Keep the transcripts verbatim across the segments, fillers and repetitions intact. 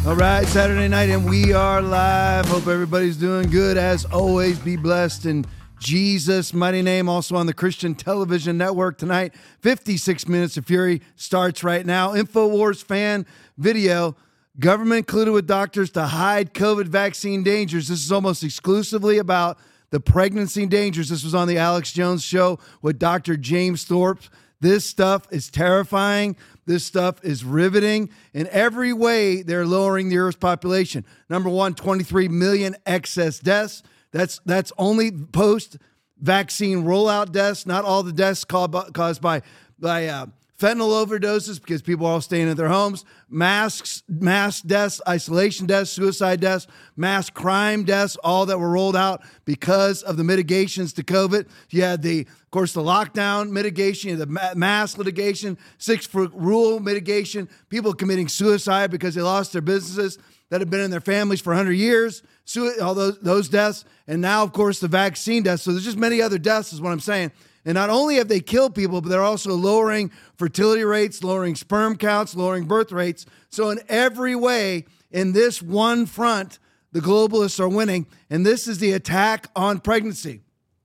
All right, Saturday night, and we are live. Hope everybody's doing good. As always, be blessed in Jesus' mighty name. Also on the Christian Television Network tonight, fifty-six Minutes of Fury starts right now. InfoWars fan video. Government colluded with doctors to hide COVID vaccine dangers. This is almost exclusively about the pregnancy dangers. This was on the Alex Jones show with Doctor James Thorpe. This stuff is terrifying. This stuff is riveting. In every way, they're lowering the Earth's population. Number one, twenty-three million excess deaths. That's that's only post-vaccine rollout deaths, not all the deaths caused caused by, by uh, fentanyl overdoses because people are all staying at their homes, masks, mass deaths, isolation deaths, suicide deaths, mass crime deaths, all that were rolled out because of the mitigations to COVID. You had the, of course, the lockdown mitigation, the mass litigation, six-foot rule mitigation, people committing suicide because they lost their businesses that have been in their families for one hundred years, all those, those deaths, and now, of course, the vaccine deaths. So there's just many other deaths is what I'm saying. And not only have they killed people, but they're also lowering fertility rates, lowering sperm counts, lowering birth rates. So in every way, in this one front, the globalists are winning. And this is the attack on pregnancy.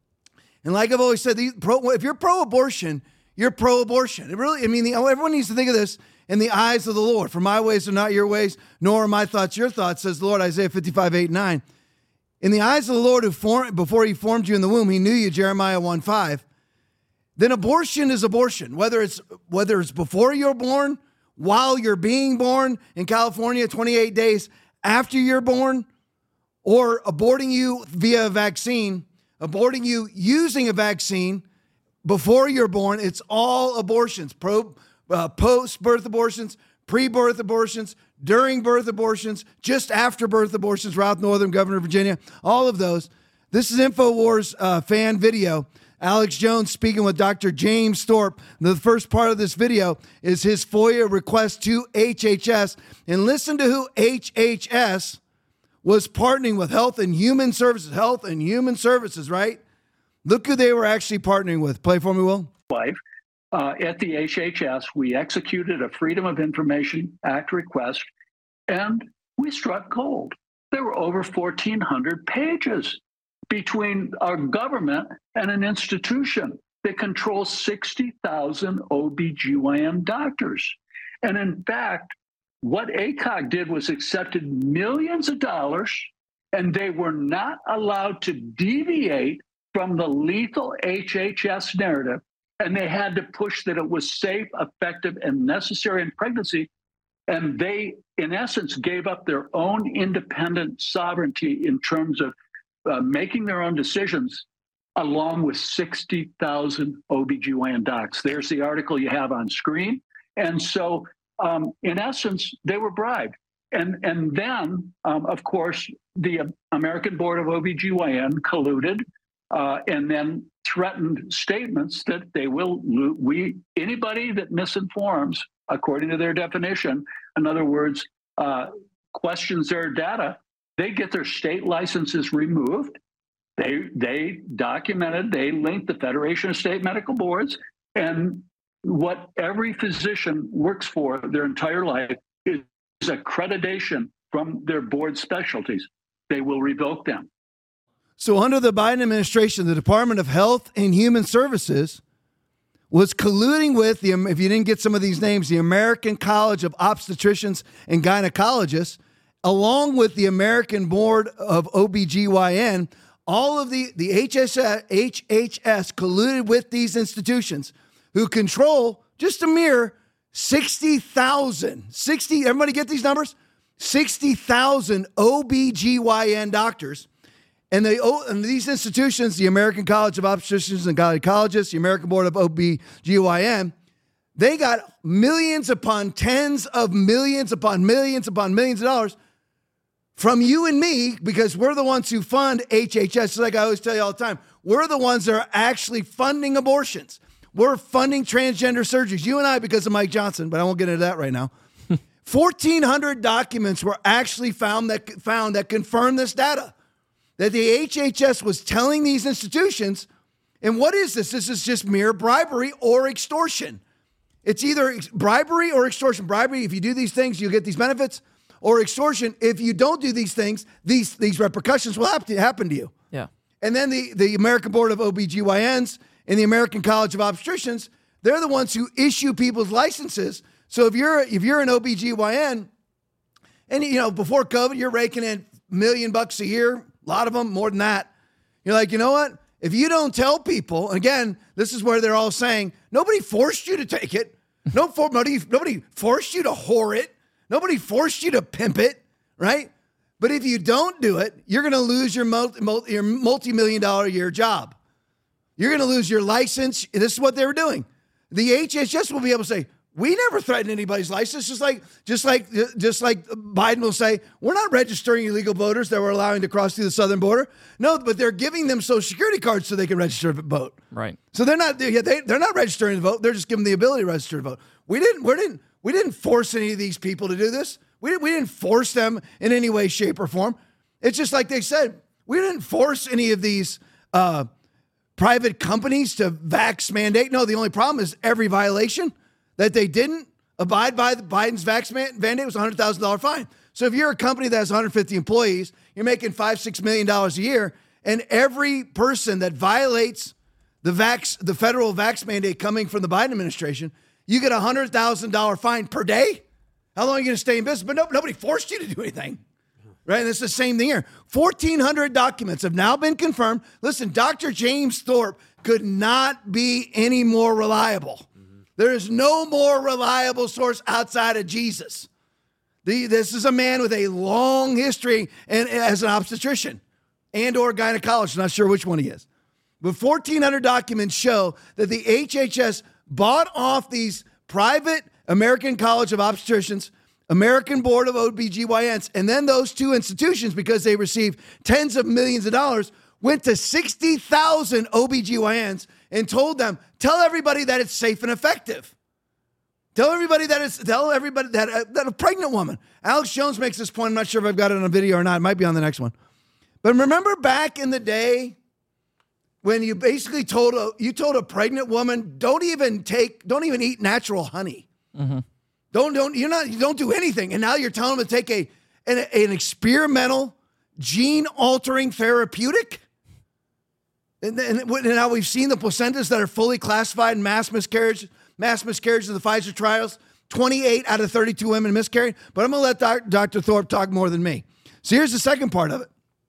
And like I've always said, these pro, if you're pro-abortion, you're pro-abortion. It really, I mean, the, everyone needs to think of this in the eyes of the Lord. For my ways are not your ways, nor are my thoughts your thoughts, says the Lord, Isaiah fifty-five, eight, nine. In the eyes of the Lord, who formed, before he formed you in the womb, he knew you, Jeremiah one, five. Then abortion is abortion, whether it's whether it's before you're born, while you're being born in California, twenty-eight days after you're born, or aborting you via a vaccine, aborting you using a vaccine before you're born. It's all abortions, pro, uh, post-birth abortions, pre-birth abortions, during birth abortions, just after birth abortions, Ralph Northam, Governor of Virginia, all of those. This is InfoWars uh, fan video. Alex Jones speaking with Doctor James Thorpe. The first part of this video is his FOIA request to H H S. And listen to who H H S was partnering with, Health and Human Services. Health and Human Services, right? Look who they were actually partnering with. Play for me, Will. Life. Uh, at the H H S, we executed a Freedom of Information Act request, and we struck gold. There were over fourteen hundred pages between our government and an institution that controls sixty thousand O B G Y N doctors. And in fact, what A C O G did was accepted millions of dollars, and they were not allowed to deviate from the lethal H H S narrative. And they had to push that it was safe, effective, and necessary in pregnancy. And they, in essence, gave up their own independent sovereignty in terms of Uh, making their own decisions, along with sixty thousand O B G Y N docs. There's the article you have on screen. And so, um, in essence, they were bribed. And, and then, um, of course, the American Board of O B G Y N colluded uh, and then threatened statements that they will, we anybody that misinforms, according to their definition, in other words, uh, questions their data, they get their state licenses removed. They they documented, they linked the Federation of State Medical Boards, and what every physician works for their entire life is accreditation from their board specialties. They will revoke them. So under the Biden administration, the Department of Health and Human Services was colluding with, the, if you didn't get some of these names, the American College of Obstetricians and Gynecologists, along with the American Board of O B G Y N, all of the, the H S S, H H S colluded with these institutions who control just a mere sixty thousand, sixty, everybody get these numbers? sixty thousand O B G Y N doctors. And, they, and these institutions, the American College of Obstetricians and Gynecologists, the American Board of O B G Y N, they got millions upon tens of millions upon millions upon millions of dollars from you and me, because we're the ones who fund H H S. Like I always tell you all the time, we're the ones that are actually funding abortions. We're funding transgender surgeries. You and I, because of Mike Johnson, but I won't get into that right now. fourteen hundred documents were actually found that found that confirm this data, that the H H S was telling these institutions. And what is this? This is just mere bribery or extortion. It's either bribery or extortion. Bribery, if you do these things, you get these benefits. or extortion. If you don't do these things, these these repercussions will happen to, happen to you. Yeah. And then the, the American Board of O B G Y Ns and the American College of Obstetricians, they're the ones who issue people's licenses. So if you're if you're an O B G Y N, and you know before COVID, you're raking in a million bucks a year, a lot of them more than that. You're like, you know what? If you don't tell people, and again, this is where they're all saying, nobody forced you to take it. No, for, nobody, nobody forced you to whore it. Nobody forced you to pimp it, right? But if you don't do it, you're going to lose your multi, multi, your multi-million dollar a year job. You're going to lose your license. This is what they were doing. The H H S will be able to say, we never threatened anybody's license. Just like, just like, just like Biden will say, we're not registering illegal voters that we're allowing to cross through the southern border. No, but they're giving them Social Security cards so they can register to vote. Right. So they're not, they, they're not registering to vote. They're just giving them the ability to register to vote. We didn't, we didn't, we didn't force any of these people to do this. We didn't, we didn't force them in any way, shape, or form. It's just like they said, we didn't force any of these uh, private companies to vax mandate. No, the only problem is every violation that they didn't abide by the Biden's vax mandate was a one hundred thousand dollars fine. So if you're a company that has one hundred fifty employees, you're making five, six million dollars a year, and every person that violates the vax, the federal vax mandate coming from the Biden administration, you get a one hundred thousand dollars fine per day. How long are you going to stay in business? But no, nobody forced you to do anything, right? And it's the same thing here. fourteen hundred documents have now been confirmed. Listen, Doctor James Thorpe could not be any more reliable. There is no more reliable source outside of Jesus. The, this is a man with a long history and as an obstetrician and or gynecologist. Not sure which one he is. But fourteen hundred documents show that the H H S bought off these private American College of Obstetricians, American Board of O B G Y Ns, and then those two institutions, because they received tens of millions of dollars, went to sixty thousand O B G Y Ns and told them, tell everybody that it's safe and effective. Tell everybody that it's, tell everybody that, uh, that a pregnant woman. Alex Jones makes this point. I'm not sure if I've got it on a video or not. It might be on the next one. But remember back in the day when you basically told a, you told a pregnant woman, don't even take, don't even eat natural honey. Mm-hmm. Don't, don't, you're not, you don't do anything. And now you're telling them to take a, an, an experimental gene altering therapeutic. And, and, and now we've seen the placentas that are fully classified in mass miscarriage, mass miscarriage of the Pfizer trials. twenty-eight out of thirty-two women miscarried. But I'm going to let doc, Doctor Thorpe talk more than me. So here's the second part of it.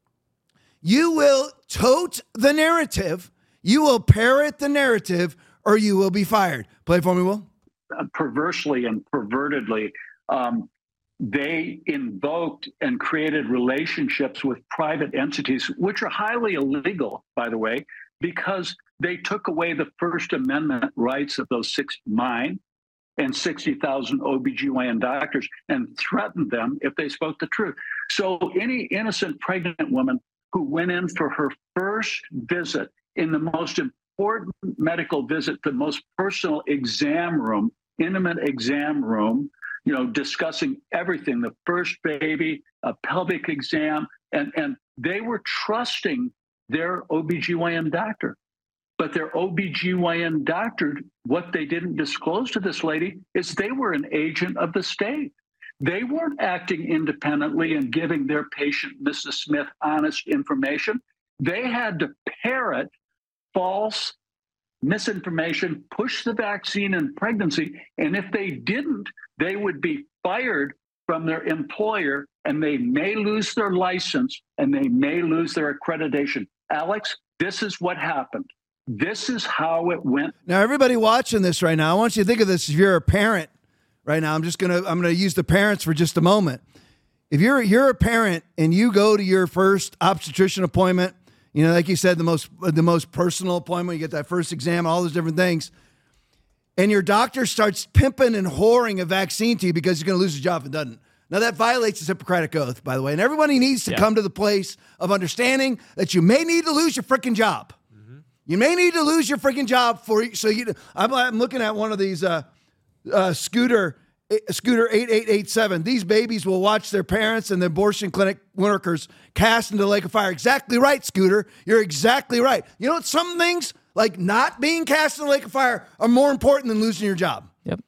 You will tote the narrative, you will parrot the narrative, or you will be fired. Play for me, Will. Uh, perversely and pervertedly, um, they invoked and created relationships with private entities, which are highly illegal, by the way, because they took away the First Amendment rights of those six, mine and sixty thousand O B G Y N doctors, and threatened them if they spoke the truth. So any innocent pregnant woman who went in for her first visit in the most important medical visit, the most personal exam room, intimate exam room, you know, discussing everything, the first baby, a pelvic exam, and, and they were trusting their O B G Y N doctor. But their O B G Y N doctor, what they didn't disclose to this lady is they were an agent of the state. They weren't acting independently and giving their patient, Missus Smith, honest information. They had to parrot false misinformation, push the vaccine and pregnancy. And if they didn't, they would be fired from their employer, and they may lose their license and they may lose their accreditation. Alex, this is what happened. This is how it went. Now, everybody watching this right now, I want you to think of this. If you're a parent right now, I'm just going to, I'm going to use the parents for just a moment. If you're, you're a parent and you go to your first obstetrician appointment, you know, like you said, the most, the most personal appointment, you get that first exam, all those different things. And your doctor starts pimping and whoring a vaccine to you because you're going to lose your job if it doesn't. Now, that violates the Hippocratic Oath, by the way. And everybody needs to yeah. come to the place of understanding that you may need to lose your freaking job. Mm-hmm. You may need to lose your freaking job for so you. I'm, I'm looking at one of these uh, uh, scooter scooter eight eight eight seven. These babies will watch their parents and the abortion clinic workers cast into the lake of fire. Exactly right, Scooter. You're exactly right. You know what? Some things like not being cast in the lake of fire are more important than losing your job. Yep.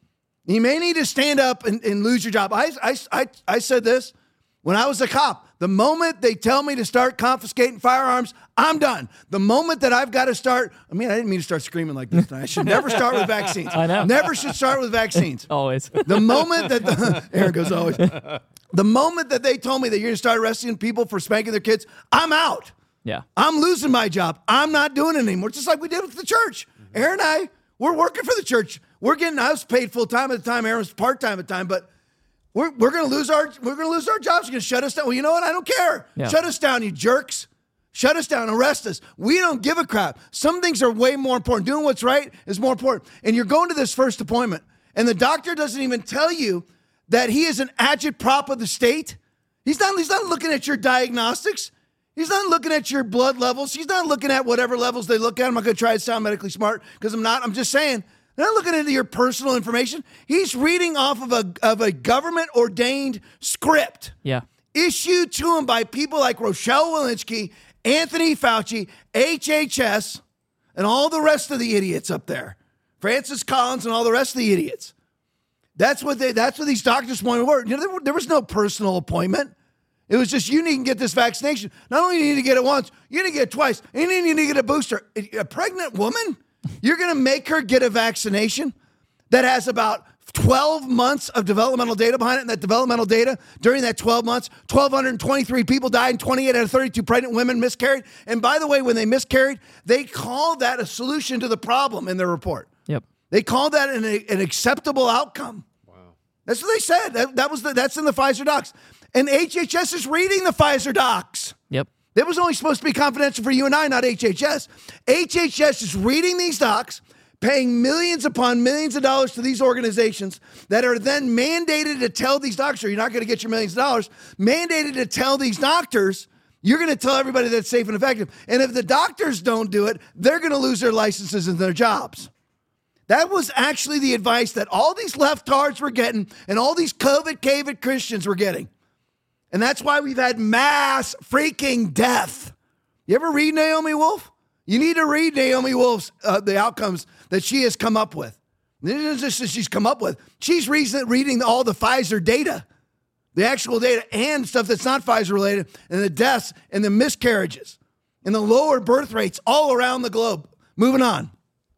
You may need to stand up and, and lose your job. I, I, I, I said this when I was a cop. The moment they tell me to start confiscating firearms, I'm done. The moment that I've got to start, I mean, I didn't mean to start screaming like this. I should never start with vaccines. I know. Never should start with vaccines. Always. The moment that, the, Aaron goes always. The moment that they told me that you're going to start arresting people for spanking their kids, I'm out. Yeah. I'm losing my job. I'm not doing it anymore. Just like we did with the church. Aaron and I, we're working for the church. We're getting, I was paid full time at the time. Aaron was part time at the time, but We're we're gonna lose our we're gonna lose our jobs. You're gonna shut us down. Well, you know what? I don't care. Yeah. Shut us down, you jerks. Shut us down. Arrest us. We don't give a crap. Some things are way more important. Doing what's right is more important. And you're going to this first appointment, and the doctor doesn't even tell you that he is an agitprop of the state. He's not. He's not looking at your diagnostics. He's not looking at your blood levels. He's not looking at whatever levels they look at. I'm not going to try to sound medically smart because I'm not. I'm just saying. They're not looking into your personal information. He's reading off of a of a government-ordained script. Yeah. Issued to him by people like Rochelle Walensky, Anthony Fauci, H H S, and all the rest of the idiots up there. Francis Collins and all the rest of the idiots. That's what they. That's what these doctors wanted to work. You know, there, there was no personal appointment. It was just, you need to get this vaccination. Not only do you need to get it once, you need to get it twice, and you need to get a booster. A pregnant woman? You're going to make her get a vaccination that has about twelve months of developmental data behind it, and that developmental data, during that twelve months, one thousand two hundred twenty-three people died and twenty-eight out of thirty-two pregnant women miscarried. And by the way, when they miscarried, they called that a solution to the problem in their report. Yep. They called that an, an acceptable outcome. Wow. That's what they said. That, that was the, that's in the Pfizer docs. And H H S is reading the Pfizer docs. Yep. That was only supposed to be confidential for you and I, not H H S. H H S is reading these docs, paying millions upon millions of dollars to these organizations that are then mandated to tell these doctors, you're not going to get your millions of dollars, mandated to tell these doctors, you're going to tell everybody that's safe and effective. And if the doctors don't do it, they're going to lose their licenses and their jobs. That was actually the advice that all these leftards were getting and all these COVID-cavid Christians were getting. And that's why we've had mass freaking death. You ever read Naomi Wolf? You need to read Naomi Wolf's, uh, the outcomes that she has come up with. This isn't just that she's come up with. She's reason, reading all the Pfizer data, the actual data and stuff that's not Pfizer related, and the deaths and the miscarriages and the lower birth rates all around the globe. Moving on.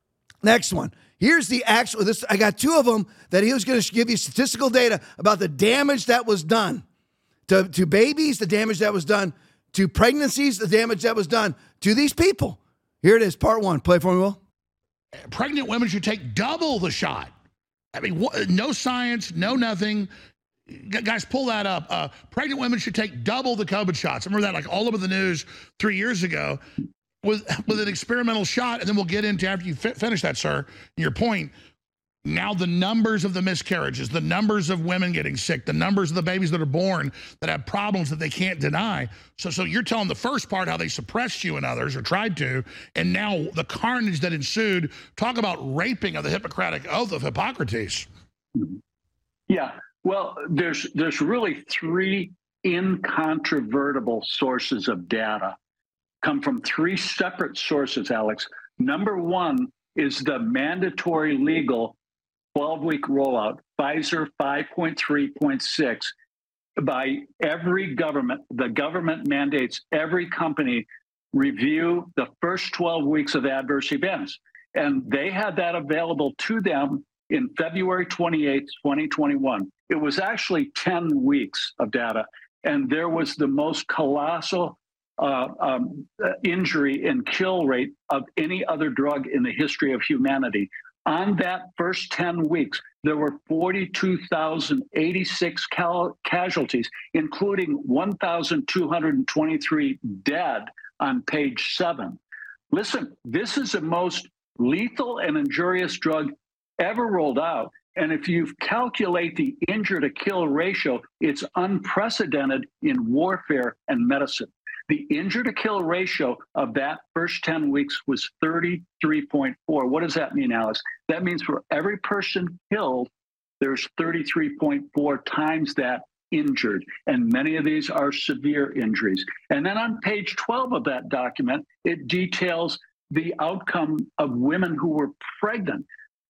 Next one. Here's the actual, this, I got two of them that he was going to give you statistical data about the damage that was done. To, to babies, the damage that was done. To pregnancies, the damage that was done to these people. Here it is, part one. Play for me, Will. Pregnant women should take double the shot. I mean, wh- no science, no nothing. G- guys, pull that up. Uh, pregnant women should take double the COVID shots. I remember that like all over the news three years ago with, with an experimental shot. And then we'll get into, after you fi- finish that, sir, your point. Now the numbers of the miscarriages, the numbers of women getting sick, the numbers of the babies that are born that have problems that they can't deny. So so you're telling the first part how they suppressed you and others, or tried to, and now the carnage that ensued. Talk about raping of the Hippocratic Oath of Hippocrates. Yeah, well, there's there's really three incontrovertible sources of data. Come from three separate sources, Alex. Number one is the mandatory legal twelve-week rollout, Pfizer five point three point six, by every government. The government mandates every company review the first twelve weeks of adverse events. And they had that available to them in February twenty-eighth, twenty twenty-one. It was actually ten weeks of data. And there was the most colossal uh, um, injury and kill rate of any other drug in the history of humanity. On that first ten weeks, there were forty-two thousand eighty-six cal- casualties, including one thousand two hundred twenty-three dead on page seven. Listen, this is the most lethal and injurious drug ever rolled out. And if you calculate the injure to kill ratio, it's unprecedented in warfare and medicine. The injure to kill ratio of that first ten weeks was thirty-three point four. What does that mean, Alex? That means for every person killed, there's thirty-three point four times that injured. And many of these are severe injuries. And then on page twelve of that document, it details the outcome of women who were pregnant.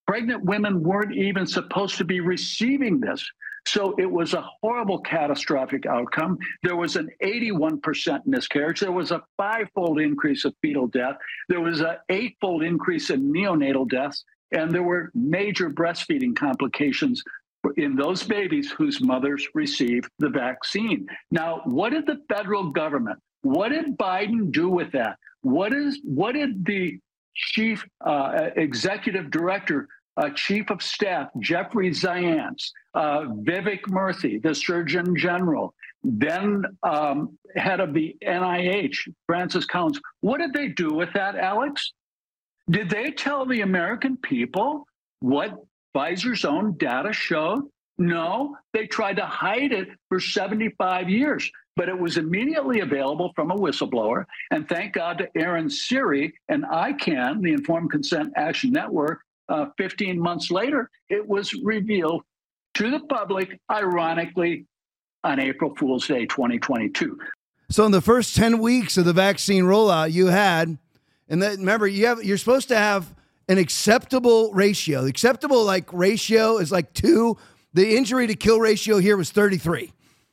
Pregnant women weren't even supposed to be receiving this. So it was a horrible, catastrophic outcome. There was an eighty-one percent miscarriage. There was a five-fold increase of fetal death. There was an eight-fold increase in neonatal deaths. And there were major breastfeeding complications in those babies whose mothers received the vaccine. Now, what did the federal government, what did Biden do with that? What is what did the chief uh, executive director, uh, chief of staff, Jeffrey Zients, uh, Vivek Murthy, the Surgeon General, then um, head of the N I H, Francis Collins, what did they do with that, Alex? Did they tell the American people what Pfizer's own data showed? No, they tried to hide it for seventy-five years, but it was immediately available from a whistleblower. And thank God to Aaron Siri and I CAN, the Informed Consent Action Network, uh, fifteen months later, it was revealed to the public, ironically, on April Fool's Day, twenty twenty-two. So in the first ten weeks of the vaccine rollout, you had, and that, remember, you have, you're supposed to have an acceptable ratio. The acceptable like ratio is like two. The injury to kill ratio here was thirty-three.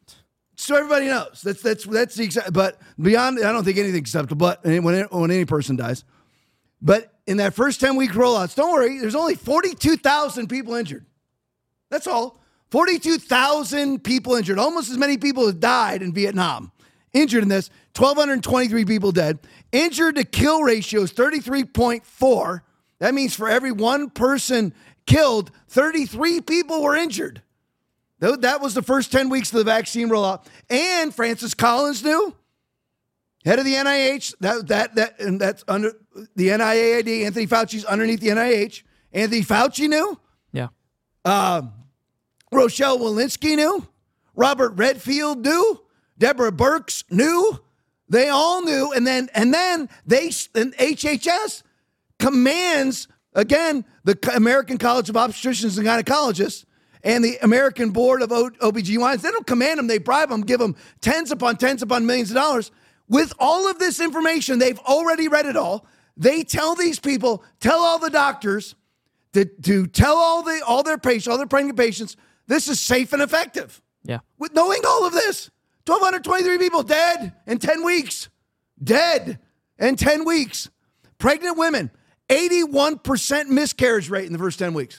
So everybody knows that's that's that's the exact. But beyond, I don't think anything's acceptable. But when when any person dies, but in that first ten week rollouts, don't worry. There's only forty-two thousand people injured. That's all. forty-two thousand people injured. Almost as many people as died in Vietnam. Injured in this, one thousand two hundred twenty-three people dead. Injured to kill ratio is thirty-three point four. That means for every one person killed, thirty-three people were injured. That was the first ten weeks of the vaccine rollout. And Francis Collins knew, head of the N I H, that that that and that's under the N I A I D. Anthony Fauci's underneath the N I H. Anthony Fauci knew. Yeah. Uh, Rochelle Walensky knew. Robert Redfield knew. Deborah Birx knew. They all knew. And then and then they and H H S commands, again, the American College of Obstetricians and Gynecologists and the American Board of O B G Y Ns. They don't command them. They bribe them, give them tens upon tens upon millions of dollars. With all of this information, they've already read it all. They tell these people, tell all the doctors, to, to tell all the all their patients, all their pregnant patients, this is safe and effective. Yeah. With knowing all of this, one thousand two hundred twenty-three people dead in ten weeks. Dead in ten weeks. Pregnant women, eighty-one percent miscarriage rate in the first ten weeks.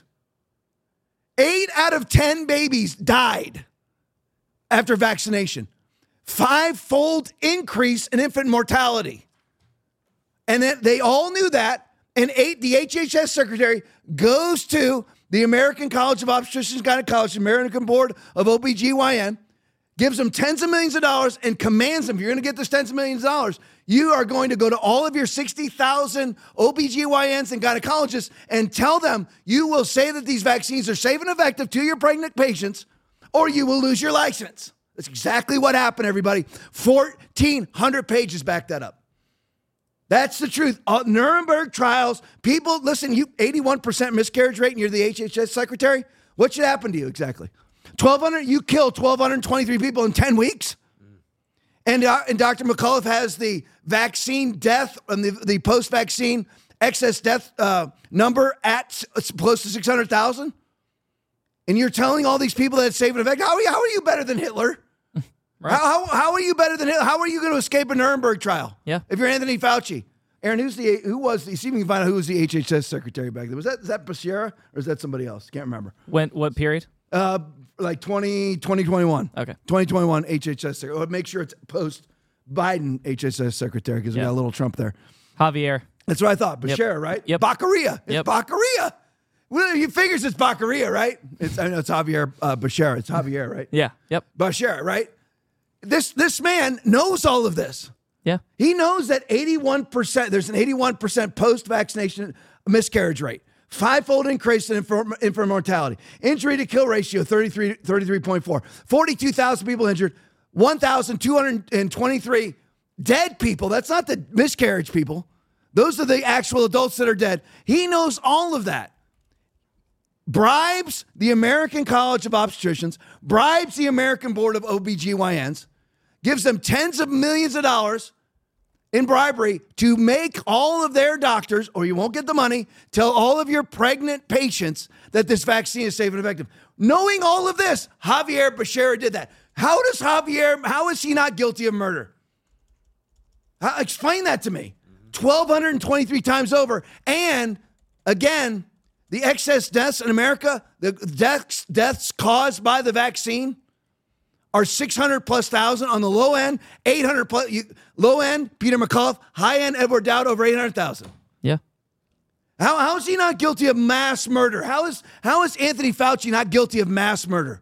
Eight out of ten babies died after vaccination. Five-fold increase in infant mortality. And then they all knew that. And eight, the H H S secretary goes to the American College of Obstetricians and Gynecologists, American Board of O B G Y N, gives them tens of millions of dollars and commands them, if you're going to get this tens of millions of dollars, you are going to go to all of your sixty thousand O B G Y Ns and gynecologists and tell them you will say that these vaccines are safe and effective to your pregnant patients, or you will lose your license. That's exactly what happened, everybody. fourteen hundred pages back that up. That's the truth. Uh, Nuremberg trials, people, listen, you eighty-one percent miscarriage rate and you're the H H S secretary. What should happen to you exactly? twelve hundred, you killed one thousand two hundred twenty-three people in ten weeks. Mm. And, uh, and Doctor McAuliffe has the vaccine death and the, the post-vaccine excess death uh, number at s- close to six hundred thousand. And you're telling all these people that it's safe and effective. How, how are you better than Hitler? Right. How, how, how are you better than Hitler? How are you going to escape a Nuremberg trial? Yeah. If you're Anthony Fauci. Aaron, who's the who was the see if you can find out who was the H H S secretary back then? Was that is that Becerra or is that somebody else? Can't remember. When what period? Uh like twenty, twenty twenty-one. Okay. twenty twenty-one H H S secretary. Make sure it's post Biden H H S secretary because we Yeah. got a little Trump there. Javier. That's what I thought. Becerra, Yep. right? Yep. Baccaria. It's Yep. Baccaria. Well, he figures it's Baccaria, right? It's I know it's Javier uh, Becerra. It's Javier, right? Yeah. Yep. Becerra, right? This this man knows all of this. Yeah. He knows that eighty-one percent, there's an eighty-one percent post-vaccination miscarriage rate. Five-fold increase in infant, infant mortality. Injury to kill ratio, thirty-three, thirty-three point four. forty-two thousand people injured. one thousand two hundred twenty-three dead people. That's not the miscarriage people. Those are the actual adults that are dead. He knows all of that. Bribes the American College of Obstetricians, bribes the American Board of O B G Y Ns, gives them tens of millions of dollars, in bribery to make all of their doctors, or you won't get the money, tell all of your pregnant patients that this vaccine is safe and effective. Knowing all of this, Javier Becerra did that. How does Javier, how is he not guilty of murder? How, explain that to me. twelve twenty-three times over. And again, the excess deaths in America, the deaths, deaths caused by the vaccine are six hundred plus thousand on the low end, eight hundred plus, you, low end, Peter McCullough, high end, Edward Dowd, over eight hundred thousand. Yeah. How, how is he not guilty of mass murder? How is, how is Anthony Fauci not guilty of mass murder?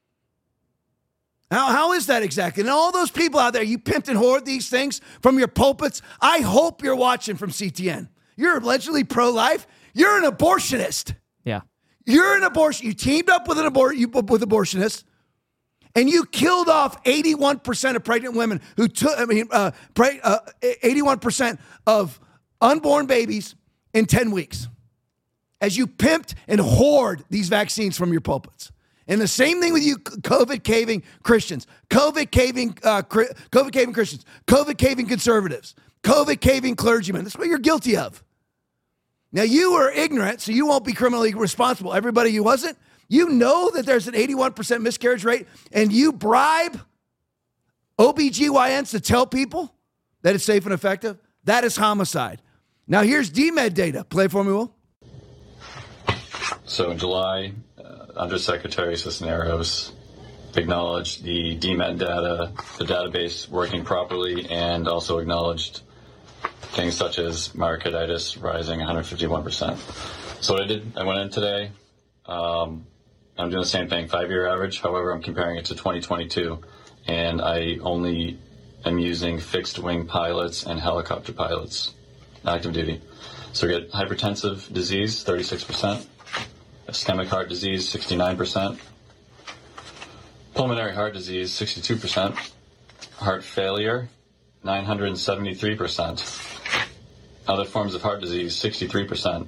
How, how is that exactly? And all those people out there, you pimped and hoard these things from your pulpits. I hope you're watching from C T N. You're allegedly pro-life. You're an abortionist. Yeah. You're an abortion. You teamed up with an abor- you, with abortionists, and you killed off eighty-one percent of pregnant women who took, I mean, uh, pre- uh, eighty-one percent of unborn babies in ten weeks as you pimped and hoard these vaccines from your pulpits. And the same thing with you COVID caving Christians, COVID caving, uh, COVID caving Christians, COVID caving conservatives, COVID caving clergymen. That's what you're guilty of. Now, you were ignorant, so you won't be criminally responsible. Everybody who wasn't, you know that there's an eighty-one percent miscarriage rate, and you bribe O B G Y Ns to tell people that it's safe and effective. That is homicide. Now, here's D M E D data. Play for me, Will. So in July, uh, Undersecretary Cisneros acknowledged the D M E D data, the database working properly, and also acknowledged things such as myocarditis rising one hundred fifty-one percent. So what I did, I went in today. Um, I'm doing the same thing, five-year average. However, I'm comparing it to twenty twenty-two, and I only am using fixed-wing pilots and helicopter pilots, active duty. So we get hypertensive disease, thirty-six percent, ischemic heart disease, sixty-nine percent, pulmonary heart disease, sixty-two percent, heart failure, nine hundred seventy-three percent, other forms of heart disease, sixty-three percent,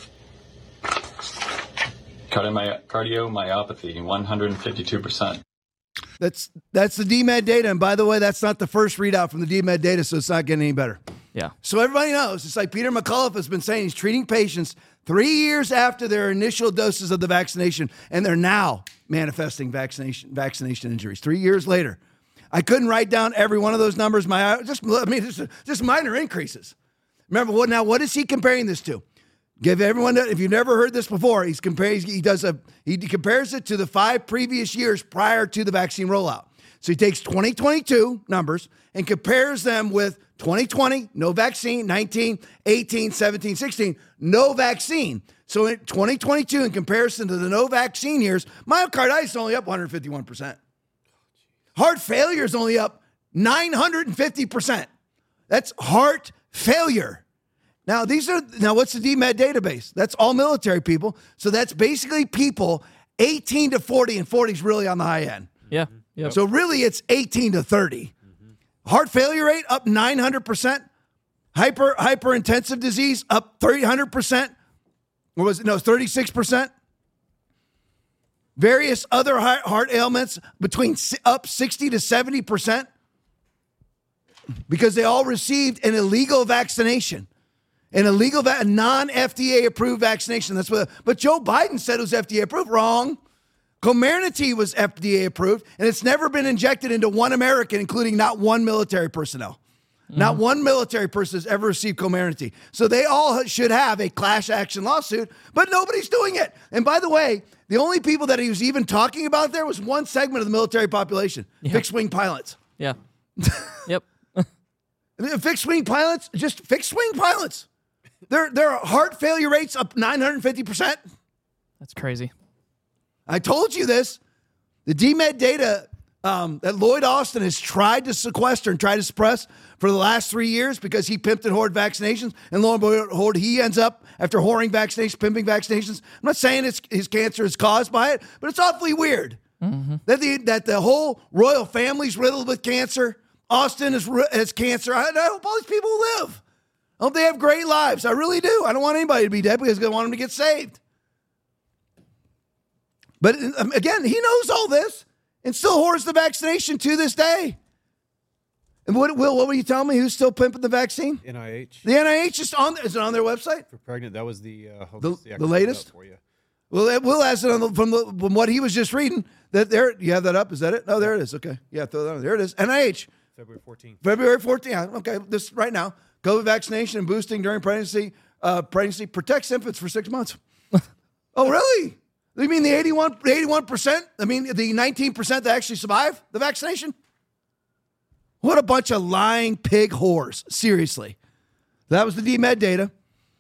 Cardiomy- cardiomyopathy, one hundred fifty-two percent. That's that's the D M E D data. And by the way, that's not the first readout from the D M E D data, so it's not getting any better. Yeah. So everybody knows, it's like Peter McCullough has been saying, he's treating patients three years after their initial doses of the vaccination, and they're now manifesting vaccination vaccination injuries. Three years later. I couldn't write down every one of those numbers. My just, I mean, just, just minor increases. Remember what? Now, what is he comparing this to? Give everyone, if you've never heard this before, he's comparing. He does a he compares it to the five previous years prior to the vaccine rollout. So he takes twenty twenty-two numbers and compares them with twenty twenty, no vaccine, nineteen, eighteen, seventeen, sixteen, no vaccine. So in twenty twenty-two, in comparison to the no vaccine years, myocarditis is only up one hundred fifty-one percent. Heart failure is only up nine hundred fifty percent. That's heart failure. Now, these are, now what's the D M E D database? That's all military people. So that's basically people eighteen to forty, and forty is really on the high end. Yeah. Yep. So really it's eighteen to thirty. Mm-hmm. Heart failure rate up nine hundred percent. Hyper, hyperintensive disease up three hundred percent. What was it? No, thirty-six percent. Various other heart, heart ailments between up sixty to seventy percent because they all received an illegal vaccination. An illegal, va- non-F D A approved vaccination. That's what. But Joe Biden said it was F D A approved. Wrong. Comirnaty was F D A approved, and it's never been injected into one American, including not one military personnel. Mm-hmm. Not one military person has ever received Comirnaty. So they all should have a class action lawsuit, but nobody's doing it. And by the way, the only people that he was even talking about there was one segment of the military population, yeah. fixed-wing pilots. Yeah. Yep. Fixed-wing pilots, just fixed-wing pilots. Their their heart failure rates up nine hundred fifty percent. That's crazy. I told you this. The D M E D data um, that Lloyd Austin has tried to sequester and try to suppress for the last three years because he pimped and hoarded vaccinations, and lo and behold, he ends up, after whoring vaccinations, pimping vaccinations. I'm not saying it's, his cancer is caused by it, but it's awfully weird mm-hmm. that the that the whole royal family's riddled with cancer. Austin is, has cancer. I, I hope all these people live. I hope they have great lives. I really do. I don't want anybody to be dead because I want them to get saved. But um, again, he knows all this and still hoards the vaccination to this day. And what, Will, what were you telling me? Who's still pimping the vaccine? N I H. The N I H is on. Is it on their website? For pregnant, that was the uh, The- see, I the can latest? pull it up for you. Well, Will has it on the, from, the, from what he was just reading. That there, you have that up? Is that it? Oh, there it is. Okay, yeah, throw that on. There it is. N I H, February fourteenth. February fourteenth. Yeah, okay, this right now. COVID vaccination and boosting during pregnancy. Uh, pregnancy protects infants for six months. Oh, really? You mean the eighty-one, eighty-one percent? I mean the nineteen percent that actually survive the vaccination? What a bunch of lying pig whores. Seriously. That was the D Med data.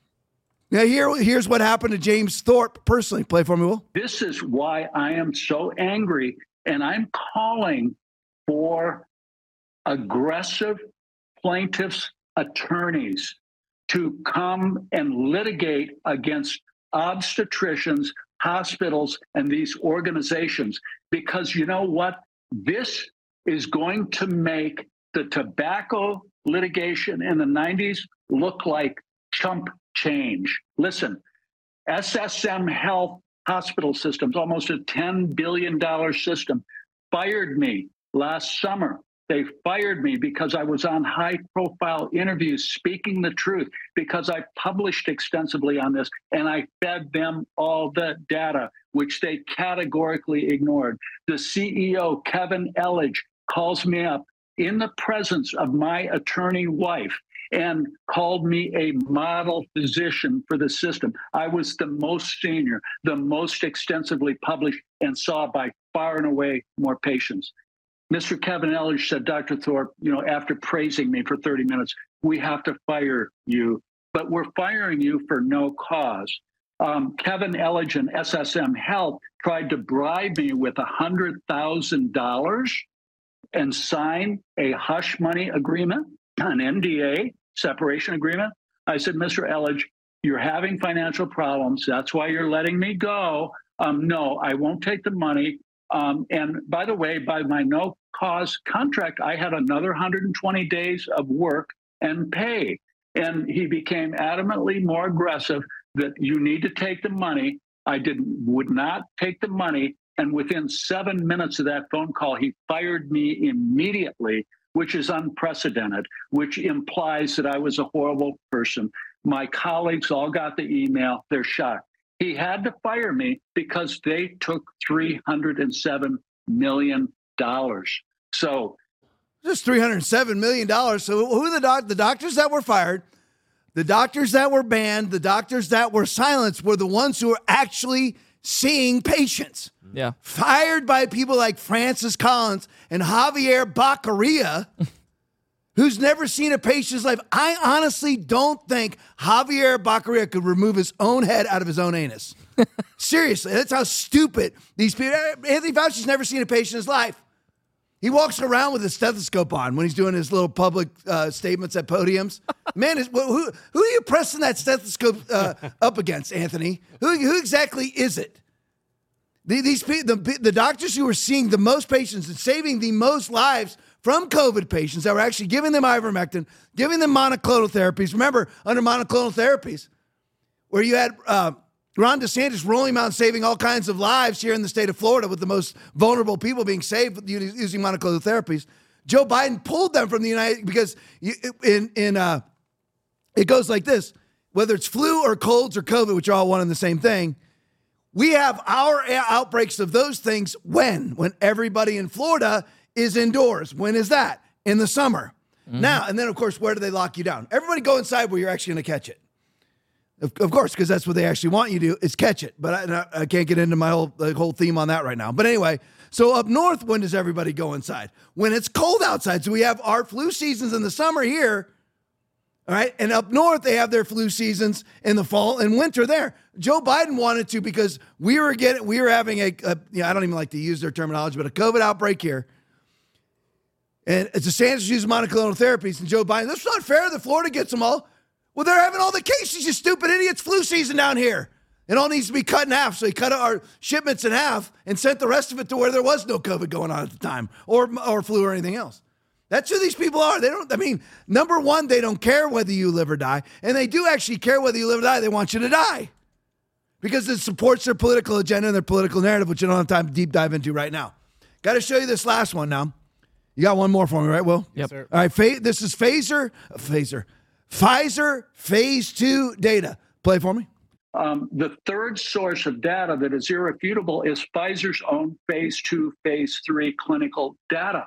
Now, here, here's what happened to James Thorpe personally. Play for me, Will. This is why I am so angry, and I'm calling for aggressive plaintiffs' attorneys to come and litigate against obstetricians, hospitals, and these organizations. Because you know what? This is going to make the tobacco litigation in the nineties look like chump change. Listen, S S M Health Hospital Systems, almost a ten billion dollars system, fired me last summer. They fired me because I was on high-profile interviews speaking the truth, because I published extensively on this, and I fed them all the data, which they categorically ignored. The C E O, Kevin Elledge, calls me up in the presence of my attorney wife and called me a model physician for the system. I was the most senior, the most extensively published, and saw by far and away more patients. Mister Kevin Elledge said, Doctor Thorpe, you know, after praising me for thirty minutes, we have to fire you, but we're firing you for no cause. Um, Kevin Elledge and S S M Health tried to bribe me with one hundred thousand dollars and sign a hush money agreement, an N D A, separation agreement. I said, Mister Elledge, you're having financial problems. That's why you're letting me go. Um, no, I won't take the money. Um, and by the way, by my no cause contract, I had another one hundred twenty days of work and pay. And he became adamantly more aggressive that you need to take the money. I didn't, would not take the money. And within seven minutes of that phone call, he fired me immediately, which is unprecedented, which implies that I was a horrible person. My colleagues all got the email. They're shocked. He had to fire me because they took three hundred seven million dollars. So Just three hundred seven million dollars. So who are the, doc- the doctors that were fired, the doctors that were banned, the doctors that were silenced were the ones who were actually seeing patients. Yeah. Fired by people like Francis Collins and Javier Baccaria, who's never seen a patient's life. I honestly don't think Javier Baccaria could remove his own head out of his own anus. Seriously, that's how stupid these people. Anthony Fauci's never seen a patient in his life. He walks around with a stethoscope on when he's doing his little public uh, statements at podiums. Man, is, who, who are you pressing that stethoscope uh, up against, Anthony? Who, who exactly is it? The, these the, the doctors who are seeing the most patients and saving the most lives from COVID patients that were actually giving them ivermectin, giving them monoclonal therapies. Remember, under monoclonal therapies, where you had uh, Ron DeSantis rolling out and saving all kinds of lives here in the state of Florida with the most vulnerable people being saved using monoclonal therapies. Joe Biden pulled them from the United because you, in in uh, it goes like this: whether it's flu or colds or COVID, which are all one and the same thing. We have our outbreaks of those things when? When everybody in Florida is indoors. When is that? In the summer. Mm-hmm. Now, and then, of course, where do they lock you down? Everybody go inside where you're actually going to catch it. Of, of course, because that's what they actually want you to do is catch it. But I, I can't get into my whole, the whole theme on that right now. But anyway, so up north, when does everybody go inside? When it's cold outside. So we have our flu seasons in the summer here. All right. And up north, they have their flu seasons in the fall and winter there. Joe Biden wanted to because we were getting, we were having a, a you know, I don't even like to use their terminology, but a COVID outbreak here. And it's a DeSantis using monoclonal therapies. And Joe Biden, that's not fair that Florida gets them all. Well, they're having all the cases, you stupid idiots. Flu season down here. It all needs to be cut in half. So he cut our shipments in half and sent the rest of it to where there was no COVID going on at the time or, or flu or anything else. That's who these people are. They don't, I mean, number one, they don't care whether you live or die. And they do actually care whether you live or die. They want you to die because it supports their political agenda and their political narrative, which I don't have time to deep dive into right now. Got to show you this last one now. You got one more for me, right, Will? Yep. sir. All right, fa- this is Phaser, Phaser, Pfizer phase two data. Play for me. Um, the third source of data that is irrefutable is Pfizer's own phase two, phase three clinical data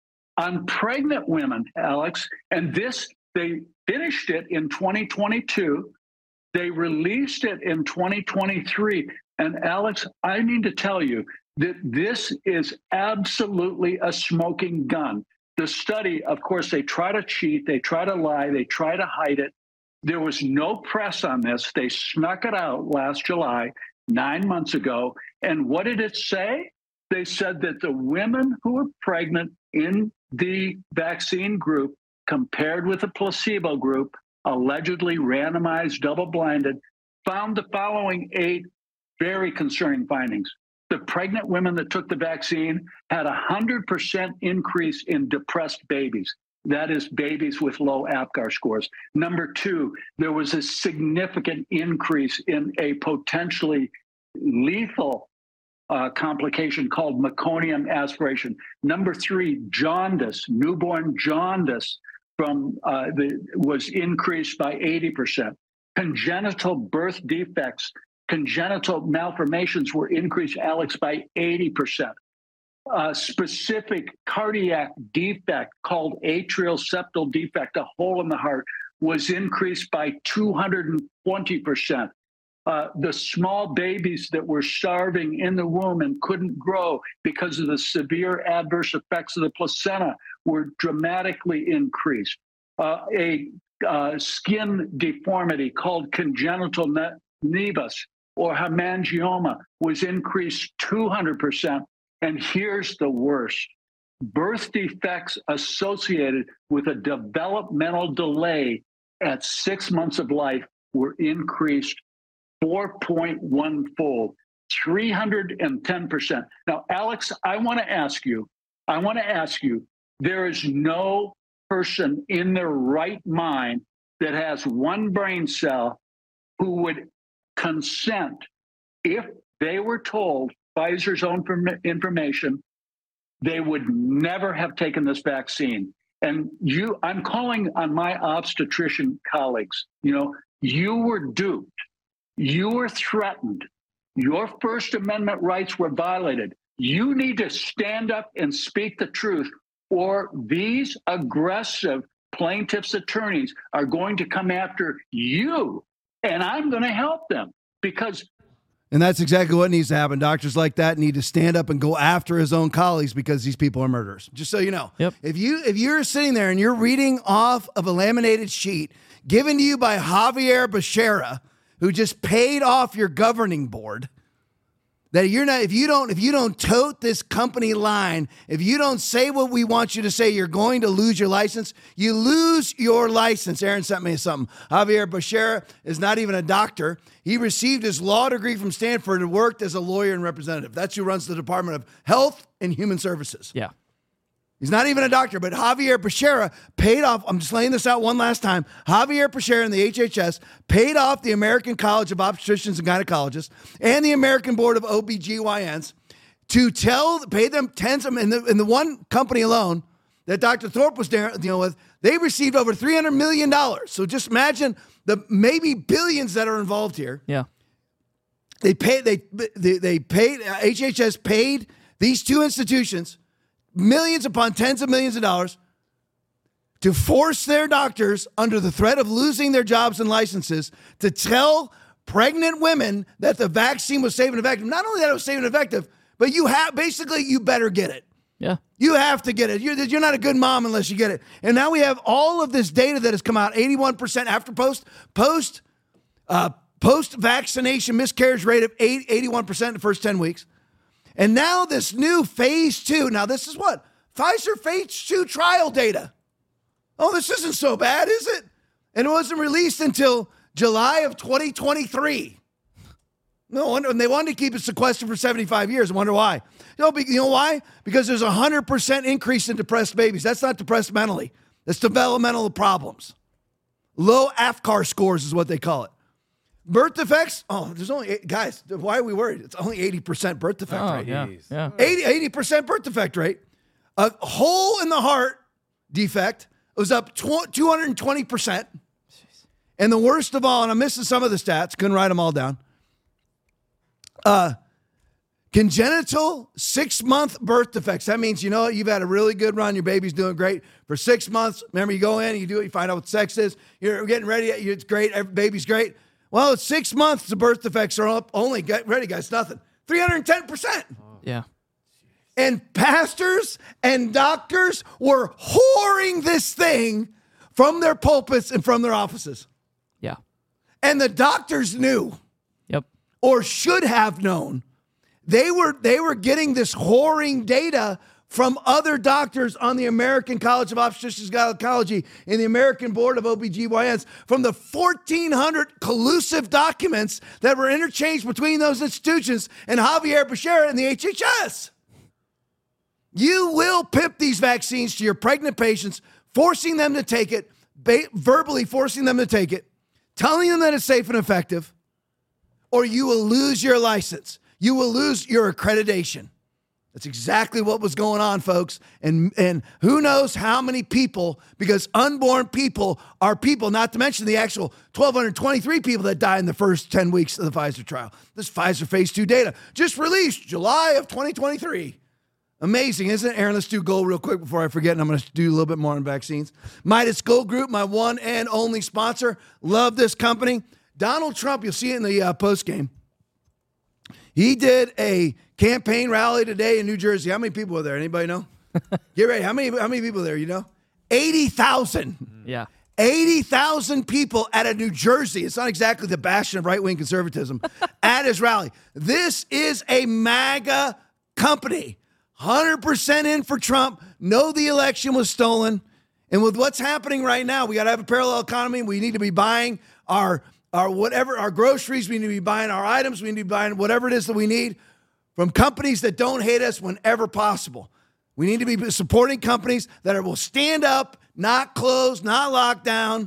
on pregnant women, Alex. And this, they finished it in twenty twenty-two. They released it in twenty twenty-three. And Alex, I need to tell you that this is absolutely a smoking gun. The study, of course, they try to cheat, they try to lie, they try to hide it. There was no press on this. They snuck it out last July, nine months ago. And what did it say? They said that the women who were pregnant in the vaccine group compared with the placebo group, allegedly randomized, double-blinded, found the following eight very concerning findings. The pregnant women that took the vaccine had a one hundred percent increase in depressed babies. That is babies with low APGAR scores. Number two, there was a significant increase in a potentially lethal uh, complication called meconium aspiration. Number three, jaundice, newborn jaundice from uh, the was increased by eighty percent. Congenital birth defects, congenital malformations were increased, Alex, by eighty percent. A specific cardiac defect called atrial septal defect, a hole in the heart, was increased by two hundred twenty percent. Uh, the small babies that were starving in the womb and couldn't grow because of the severe adverse effects of the placenta were dramatically increased. Uh, a uh, skin deformity called congenital ne- nevus or hemangioma was increased two hundred percent. And here's the worst. Birth defects associated with a developmental delay at six months of life were increased four point one fold, three hundred ten percent. Now, Alex, I want to ask you, I want to ask you, there is no person in their right mind that has one brain cell who would consent if they were told Pfizer's own information, they would never have taken this vaccine. And you, I'm calling on my obstetrician colleagues. You know, you were duped. You were threatened. Your First Amendment rights were violated. You need to stand up and speak the truth, or these aggressive plaintiffs' attorneys are going to come after you, and I'm going to help them because. And that's exactly what needs to happen. Doctors like that need to stand up and go after his own colleagues because these people are murderers. Just so you know. Yep. If you if you're sitting there and you're reading off of a laminated sheet given to you by Javier Becerra, who just paid off your governing board, that you're not if you don't if you don't tote this company line, if you don't say what we want you to say, you're going to lose your license. You lose your license. Aaron sent me something. Javier Becerra is not even a doctor. He received his law degree from Stanford and worked as a lawyer and representative. That's who runs the Department of Health and Human Services. Yeah. He's not even a doctor, but Javier Becerra paid off. I'm just laying this out one last time. Javier Becerra and the H H S paid off the American College of Obstetricians and Gynecologists and the American Board of O B G Y Ns to tell, pay them tens of, in the, in the one company alone that Doctor Thorpe was dealing with, they received over three hundred million dollars. So just imagine the maybe billions that are involved here. Yeah. They paid, they, they, they paid, H H S paid these two institutions millions upon tens of millions of dollars to force their doctors under the threat of losing their jobs and licenses to tell pregnant women that the vaccine was safe and effective. Not only that it was safe and effective, but you have basically you better get it. Yeah. You have to get it. You're, you're not a good mom unless you get it. And now we have all of this data that has come out, eighty-one percent after post, post, uh, post-vaccination miscarriage rate of eight, eighty-one percent in the first ten weeks. And now this new phase two. Now this is what? Pfizer phase two trial data. Oh, this isn't so bad, is it? And it wasn't released until July of twenty twenty-three. No wonder, and they wanted to keep it sequestered for seventy-five years. I wonder why. You know, you know why? Because there's a one hundred percent increase in depressed babies. That's not depressed mentally. That's developmental problems. Low APGAR scores is what they call it. Birth defects? Oh, there's only, eight, guys, why are we worried? It's only eighty percent birth defect Oh, rate. yeah. Yeah. eighty, eighty percent birth defect rate. A hole in the heart defect was up two hundred twenty percent. And the worst of all, and I'm missing some of the stats, couldn't write them all down. Uh, congenital six-month birth defects. That means, you know, you've had a really good run. Your baby's doing great for six months. Remember, you go in, you do it, you find out what sex is. You're getting ready. It's great. Every baby's great. Well, it's six months. The birth defects are up. Only, get ready, guys, nothing. three hundred ten percent. Yeah. And pastors and doctors were whoring this thing from their pulpits and from their offices. Yeah. And the doctors knew. Yep. Or should have known. They were they were getting this whoring data from other doctors on the American College of Obstetricians and Gynecology and the American Board of O B G Y Ns from the fourteen hundred collusive documents that were interchanged between those institutions and Javier Becerra and the H H S. You will pimp these vaccines to your pregnant patients, forcing them to take it, ba- verbally forcing them to take it, telling them that it's safe and effective, or you will lose your license. You will lose your accreditation. That's exactly what was going on, folks. And, and who knows how many people, because unborn people are people, not to mention the actual one thousand two hundred twenty-three people that died in the first ten weeks of the Pfizer trial. This Pfizer phase two data just released July of twenty twenty-three. Amazing, isn't it? Aaron, let's do gold real quick before I forget, and I'm going to do a little bit more on vaccines. Midas Gold Group, my one and only sponsor. Love this company. Donald Trump, you'll see it in the uh, post game. He did a campaign rally today in New Jersey. How many people were there? Anybody know? Get ready. How many, how many people were there, you know? eighty thousand. Yeah. eighty thousand people at a New Jersey. It's not exactly the bastion of right-wing conservatism at his rally. This is a MAGA company. one hundred percent in for Trump. Know the election was stolen. And with what's happening right now, we got to have a parallel economy. We need to be buying our, our whatever, our groceries. We need to be buying our items. We need to be buying whatever it is that we need from companies that don't hate us whenever possible. We need to be supporting companies that are, will stand up, not close, not lock down.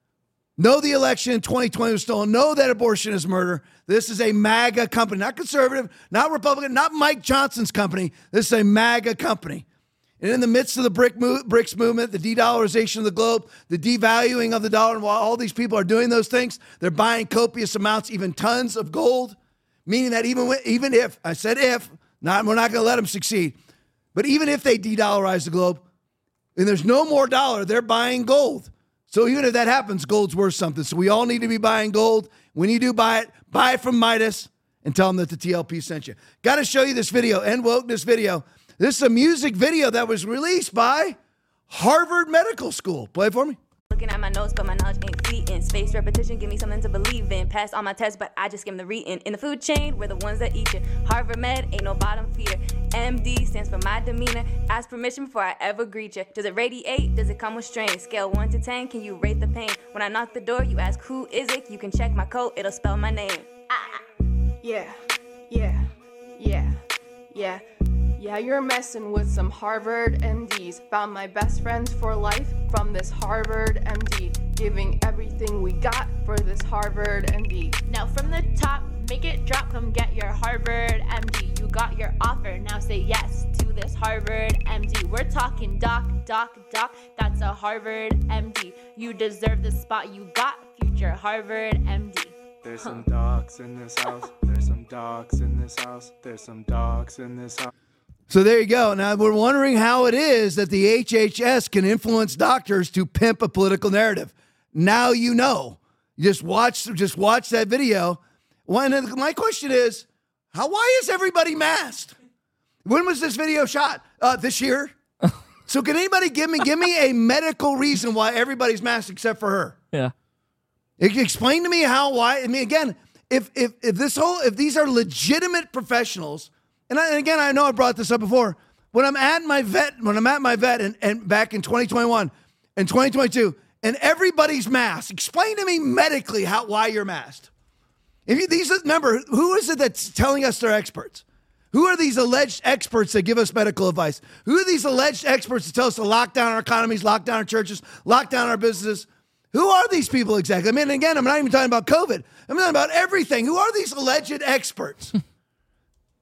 Know the election in twenty twenty was stolen. Know that abortion is murder. This is a MAGA company, not conservative, not Republican, not Mike Johnson's company. This is a MAGA company. And in the midst of the brick move, BRICS movement, the de-dollarization of the globe, the devaluing of the dollar, and while all these people are doing those things, they're buying copious amounts, even tons of gold, meaning that even, when, even if, I said if, not, we're not going to let them succeed, but even if they de-dollarize the globe, and there's no more dollar, they're buying gold. So even if that happens, gold's worth something. So we all need to be buying gold. When you do buy it, buy it from Midas and tell them that the T L P sent you. Got to show you this video, End Wokeness video. This is a music video that was released by Harvard Medical School. Play it for me. Looking at my notes, but my knowledge ain't fleeting. Space repetition, give me something to believe in. Passed all my tests, but I just skim the reading. In the food chain, we're the ones that eat you. Harvard Med ain't no bottom feeder. M D stands for my demeanor. Ask permission before I ever greet you. Does it radiate? Does it come with strain? Scale one to ten, can you rate the pain? When I knock the door, you ask who is it? You can check my code, it'll spell my name. Ah. Yeah, yeah, yeah, yeah. Yeah, you're messing with some Harvard M Ds. Found my best friends for life from this Harvard M D. Giving everything we got for this Harvard M D. Now from the top, make it drop, come get your Harvard M D. You got your offer, now say yes to this Harvard M D. We're talking doc, doc, doc, that's a Harvard M D. You deserve the spot, you got future Harvard M D. There's huh. some docs in this house, there's some docs in this house, there's some docs in this house. So there you go. Now we're wondering how it is that the H H S can influence doctors to pimp a political narrative. Now you know. You just watch, just watch that video. Well, my question is, how? Why is everybody masked? When was this video shot? Uh, this year. So can anybody give me give me a medical reason why everybody's masked except for her? Yeah. Explain to me how. Why? I mean, again, if if if this whole if these are legitimate professionals. And, I, and again, I know I brought this up before. When I'm at my vet, when I'm at my vet, and, and back in twenty twenty-one and twenty twenty-two, and everybody's masked, explain to me medically how why you're masked. If you, these remember, who is it that's telling us they're experts? Who are these alleged experts that give us medical advice? Who are these alleged experts that tell us to lock down our economies, lock down our churches, lock down our businesses? Who are these people exactly? I mean, again, I'm not even talking about COVID. I'm talking about everything. Who are these alleged experts?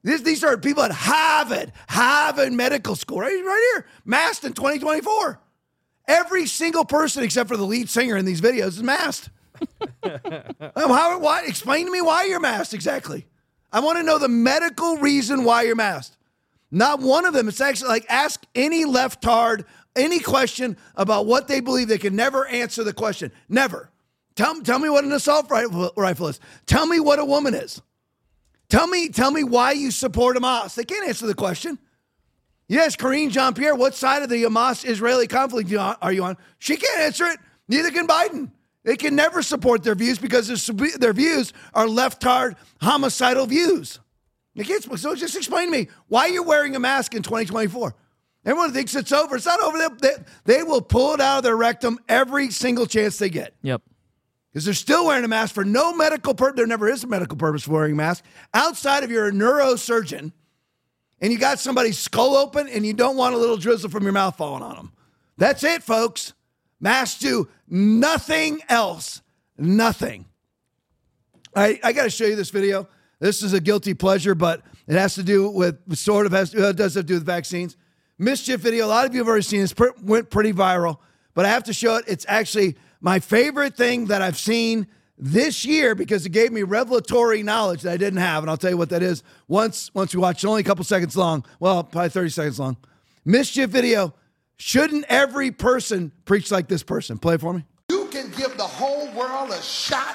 This, these are people at Harvard, Harvard Medical School, right, right here, masked in twenty twenty-four. Every single person except for the lead singer in these videos is masked. um, how, why, explain to me why you're masked exactly. I want to know the medical reason why you're masked. Not one of them. It's actually like ask any leftard any question about what they believe. They can never answer the question. Never. Tell, tell me what an assault rifle, rifle is. Tell me what a woman is. Tell me, tell me why you support Hamas. They can't answer the question. Yes, Karine Jean-Pierre, what side of the Hamas-Israeli conflict are you on? She can't answer it. Neither can Biden. They can never support their views because their, their views are leftard, homicidal views. You can't, so just explain to me why you're wearing a mask in twenty twenty-four. Everyone thinks it's over. It's not over. They, they will pull it out of their rectum every single chance they get. Yep. Because they're still wearing a mask for no medical purpose. There never is a medical purpose for wearing a mask. Outside of you're a neurosurgeon and you got somebody's skull open and you don't want a little drizzle from your mouth falling on them. That's it, folks. Masks do nothing else. Nothing. All right, I got to show you this video. This is a guilty pleasure, but it has to do with, sort of has, it does have to do with vaccines. Mischief video. A lot of you have already seen this. Went pretty viral, but I have to show it. It's actually my favorite thing that I've seen this year because it gave me revelatory knowledge that I didn't have, and I'll tell you what that is once once we watch. It's only a couple seconds long. Well, probably thirty seconds long. Mischief video. Shouldn't every person preach like this person? Play it for me. You can give the whole world a shot,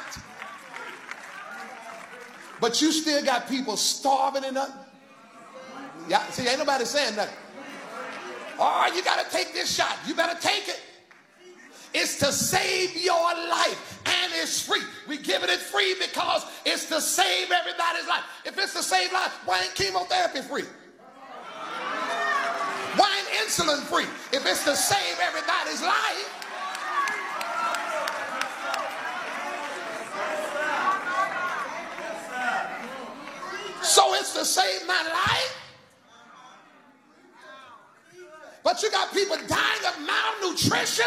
but you still got people starving and nothing. Yeah, see, ain't nobody saying nothing. Oh, you got to take this shot. You better take it. It's to save your life, and it's free. We giving it free because it's to save everybody's life. If it's to save life, why ain't chemotherapy free? Why ain't insulin free? If it's to save everybody's life. So it's to save my life. But you got people dying of malnutrition.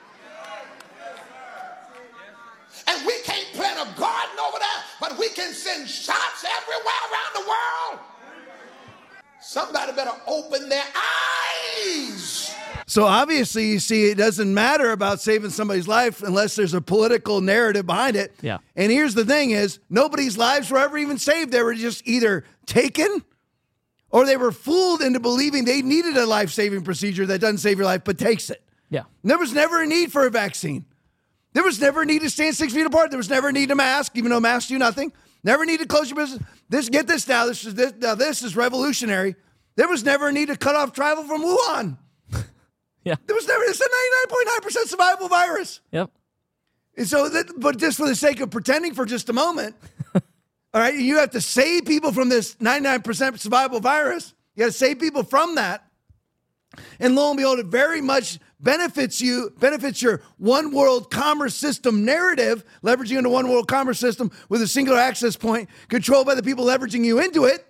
And we can't plant a garden over there, but we can send shots everywhere around the world. Somebody better open their eyes. So obviously, you see, it doesn't matter about saving somebody's life unless there's a political narrative behind it. Yeah. And here's the thing is, nobody's lives were ever even saved. They were just either taken or they were fooled into believing they needed a life-saving procedure that doesn't save your life but takes it. Yeah. There was never a need for a vaccine. There was never a need to stand six feet apart. There was never a need to mask, even though masks do nothing. Never need to close your business. This, get this now. This is this, now. This is revolutionary. There was never a need to cut off travel from Wuhan. Yeah. There was never. It's a ninety-nine point nine percent survivable virus. Yep. And so, that, but just for the sake of pretending for just a moment, all right, you have to save people from this ninety-nine percent survivable virus. You got to save people from that. And lo and behold, it very much benefits you, benefits your one world commerce system narrative, leveraging into one world commerce system with a singular access point controlled by the people leveraging you into it.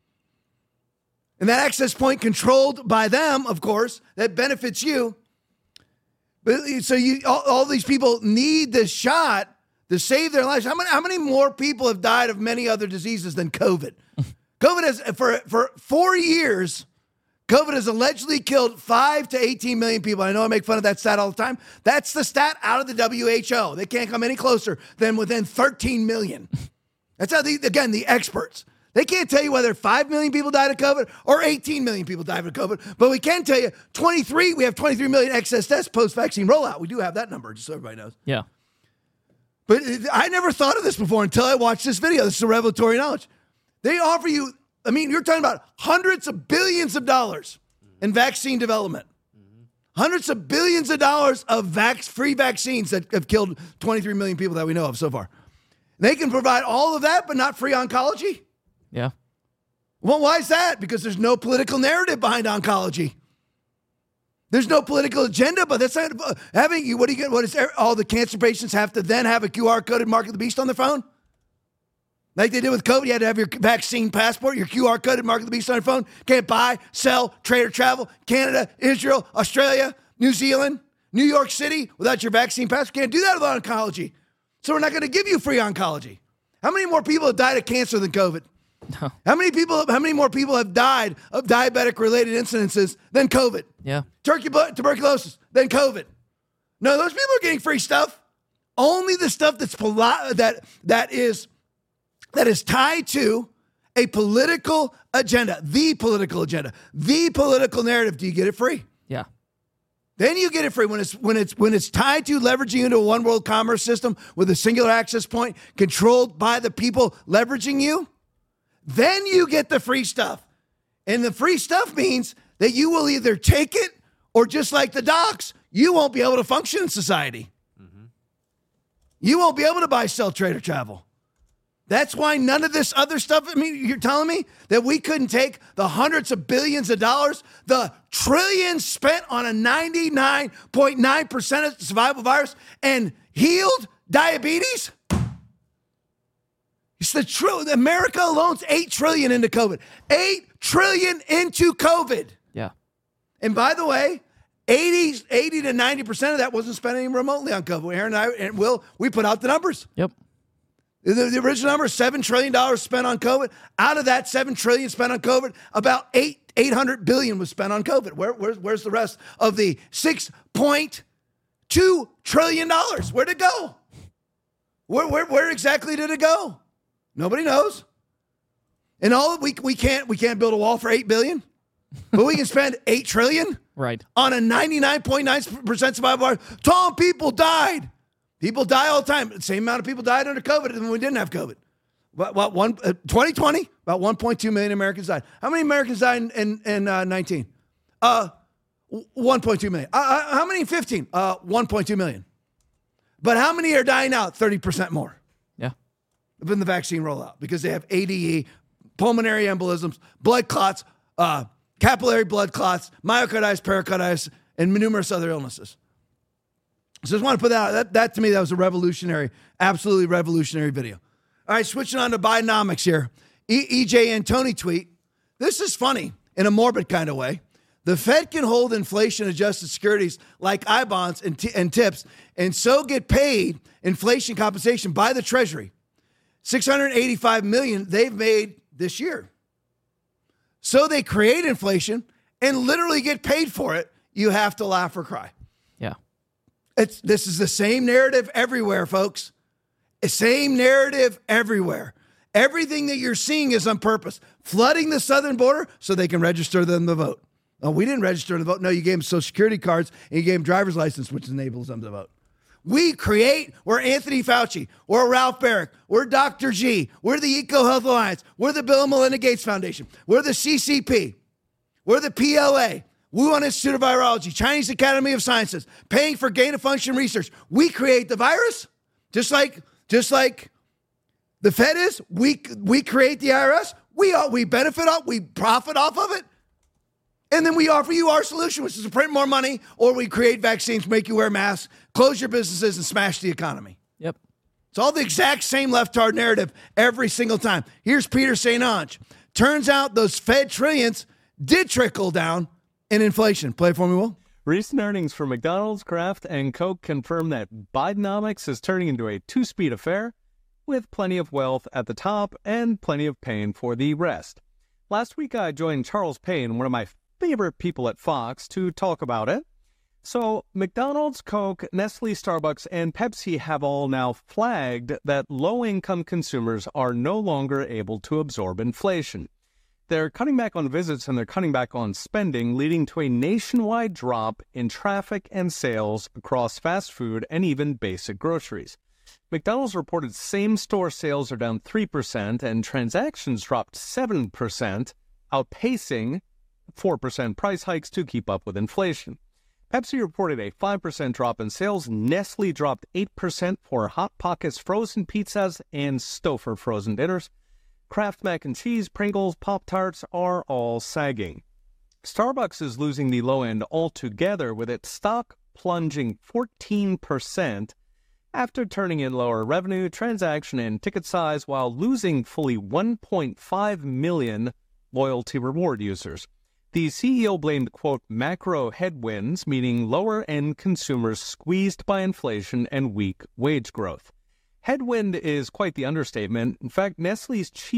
And that access point controlled by them, of course, that benefits you. But so you, all, all these people need this shot to save their lives. How many, how many more people have died of many other diseases than COVID? COVID has, for, for four years, COVID has allegedly killed five to eighteen million people. I know I make fun of that stat all the time. That's the stat out of the W H O. They can't come any closer than within thirteen million. That's how, the, again, the experts. They can't tell you whether five million people died of COVID or eighteen million people died of COVID. But we can tell you twenty-three, we have twenty-three million excess deaths post-vaccine rollout. We do have that number, just so everybody knows. Yeah. But I never thought of this before until I watched this video. This is a revelatory knowledge. They offer you, I mean, you're talking about hundreds of billions of dollars in vaccine development. Hundreds of billions of dollars of vac- free vaccines that have killed twenty-three million people that we know of so far. They can provide all of that, but not free oncology? Yeah. Well, why is that? Because there's no political narrative behind oncology. There's no political agenda, but that's not having you. What do you get? What is all the cancer patients have to then have a Q R coded Mark of the Beast on their phone? Like they did with COVID, you had to have your vaccine passport, your Q R coded Mark of the Beast on your phone. Can't buy, sell, trade, or travel. Canada, Israel, Australia, New Zealand, New York City without your vaccine passport. Can't do that without oncology. So we're not going to give you free oncology. How many more people have died of cancer than COVID? No. How many people? How many more people have died of diabetic-related incidences than COVID? Yeah. Turkey, tuberculosis than COVID. No, those people are getting free stuff. Only the stuff that's poli- that that is that is tied to a political agenda, the political agenda, the political narrative. Do you get it free? Yeah. Then you get it free when it's when it's when it's tied to leveraging into a one world commerce system with a singular access point controlled by the people leveraging you. Then you get the free stuff. And the free stuff means that you will either take it or, just like the docs, you won't be able to function in society. Mm-hmm. You won't be able to buy, sell, trade, or travel. That's why none of this other stuff, I mean, you're telling me that we couldn't take the hundreds of billions of dollars, the trillions spent on a ninety-nine point nine percent survival virus and healed diabetes? It's the truth. America alone's eight trillion into COVID. eight trillion into COVID. Yeah. And by the way, eighty, eighty to ninety percent of that wasn't spent any remotely on COVID. Aaron and I and Will, we put out the numbers. Yep. The, the original number is seven trillion dollars spent on COVID. Out of that seven trillion dollars spent on COVID, about eight, eight hundred billion dollars was spent on COVID. Where, where, where's the rest of the six point two trillion dollars? Where'd it go? Where, where, where exactly did it go? Nobody knows. And all we we can't we can't build a wall for eight billion dollars, but we can spend eight trillion dollars right on a ninety-nine point nine percent survival rate. Tom, people died. People die all the time. The same amount of people died under COVID than when we didn't have COVID. What, what one uh, twenty twenty, about one point two million Americans died. How many Americans died in in, in uh, nineteen? Uh, one point two million. Uh, how many in fifteen? Uh, one point two million. But how many are dying out? thirty percent more. Yeah. Than the vaccine rollout because they have A D E, pulmonary embolisms, blood clots, uh, capillary blood clots, myocarditis, pericarditis, and numerous other illnesses. So I just want to put that out. That, that to me, that was a revolutionary, absolutely revolutionary video. All right, switching on to Bidenomics here. E- E J Antoni tweet. This is funny in a morbid kind of way. The Fed can hold inflation-adjusted securities like I bonds and, t- and tips and so get paid inflation compensation by the Treasury. six hundred eighty-five million dollars they've made this year. So they create inflation and literally get paid for it. You have to laugh or cry. Yeah. It's this is the same narrative everywhere, folks. The same narrative everywhere. Everything that you're seeing is on purpose. Flooding the southern border so they can register them to vote. Oh, we didn't register to vote. No, you gave them Social Security cards and you gave them driver's license, which enables them to vote. We create, we're Anthony Fauci, we're Ralph Barrick, we're Doctor G, we're the EcoHealth Alliance, we're the Bill and Melinda Gates Foundation, we're the C C P, we're the P L A, Wuhan Institute of Virology, Chinese Academy of Sciences, paying for gain-of-function research. We create the virus, just like just like the Fed is. We we create the I R S. We all, we benefit off, we profit off of it. And then we offer you our solution, which is to print more money, or we create vaccines, make you wear masks, close your businesses, and smash the economy. Yep. It's all the exact same leftard narrative every single time. Here's Peter Saint Onge. Turns out those Fed trillions did trickle down in inflation. Play it for me, Will. Recent earnings for McDonald's, Kraft, and Coke confirm that Bidenomics is turning into a two-speed affair with plenty of wealth at the top and plenty of pain for the rest. Last week, I joined Charles Payne, one of my favorite people at Fox, to talk about it. So McDonald's, Coke, Nestle, Starbucks, and Pepsi have all now flagged that low-income consumers are no longer able to absorb inflation. They're cutting back on visits and they're cutting back on spending, leading to a nationwide drop in traffic and sales across fast food and even basic groceries. McDonald's reported same-store sales are down three percent and transactions dropped seven percent, outpacing four percent price hikes to keep up with inflation. Pepsi reported a five percent drop in sales. Nestle dropped eight percent for Hot Pockets frozen pizzas and Stouffer frozen dinners. Kraft mac and cheese, Pringles, Pop-Tarts are all sagging. Starbucks is losing the low end altogether, with its stock plunging fourteen percent after turning in lower revenue, transaction, and ticket size while losing fully one point five million loyalty reward users. The C E O blamed, quote, macro headwinds, meaning lower-end consumers squeezed by inflation and weak wage growth. Headwind is quite the understatement. In fact, Nestle's chief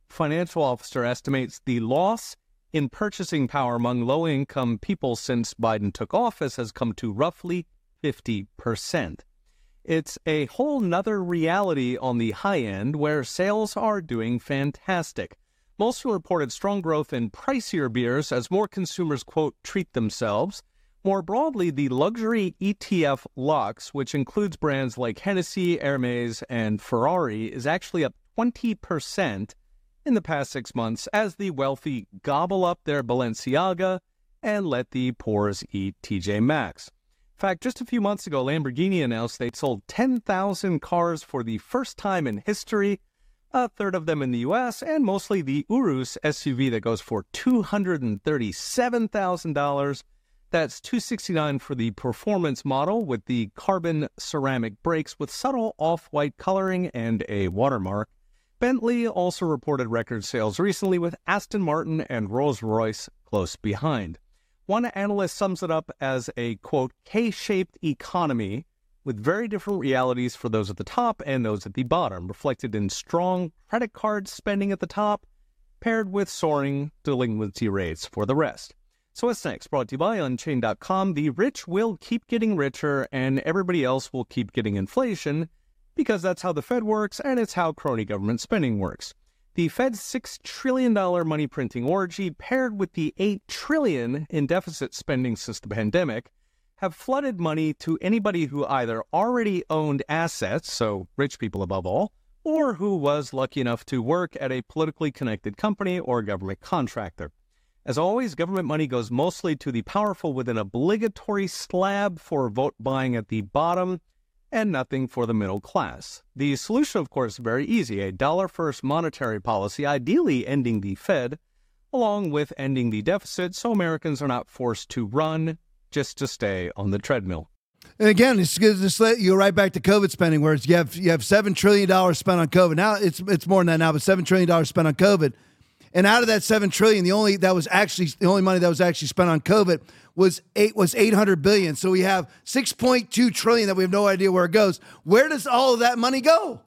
financial officer estimates the loss in purchasing power among low-income people since Biden took office has come to roughly fifty percent. It's a whole nother reality on the high end where sales are doing fantastic. Molson reported strong growth in pricier beers as more consumers, quote, treat themselves. More broadly, the luxury E T F Lux, which includes brands like Hennessy, Hermes, and Ferrari, is actually up twenty percent in the past six months as the wealthy gobble up their Balenciaga and let the poors eat T J Maxx. In fact, just a few months ago, Lamborghini announced they sold ten thousand cars for the first time in history, a third of them in the U S, and mostly the Urus S U V that goes for two hundred thirty-seven thousand dollars. That's two hundred sixty-nine dollars for the performance model with the carbon ceramic brakes with subtle off-white coloring and a watermark. Bentley also reported record sales recently with Aston Martin and Rolls-Royce close behind. One analyst sums it up as a, quote, K-shaped economy with very different realities for those at the top and those at the bottom, reflected in strong credit card spending at the top, paired with soaring delinquency rates for the rest. So what's next? Brought to you by Unchained dot com. The rich will keep getting richer and everybody else will keep getting inflation because that's how the Fed works and it's how crony government spending works. The Fed's six trillion dollars money printing orgy paired with the eight trillion dollars in deficit spending since the pandemic have flooded money to anybody who either already owned assets, so rich people above all, or who was lucky enough to work at a politically connected company or government contractor. As always, government money goes mostly to the powerful with an obligatory slab for vote buying at the bottom and nothing for the middle class. The solution, of course, is very easy. A dollar-first monetary policy, ideally ending the Fed, along with ending the deficit so Americans are not forced to run just to stay on the treadmill. And again, it's good to let you go right back to COVID spending, where you have you have seven trillion dollars spent on COVID. Now it's it's more than that now, but seven trillion dollars spent on COVID. And out of that seven trillion dollars, the only that was actually the only money that was actually spent on COVID was eight was eight hundred billion dollars. So we have six point two trillion dollars that we have no idea where it goes. Where does all of that money go?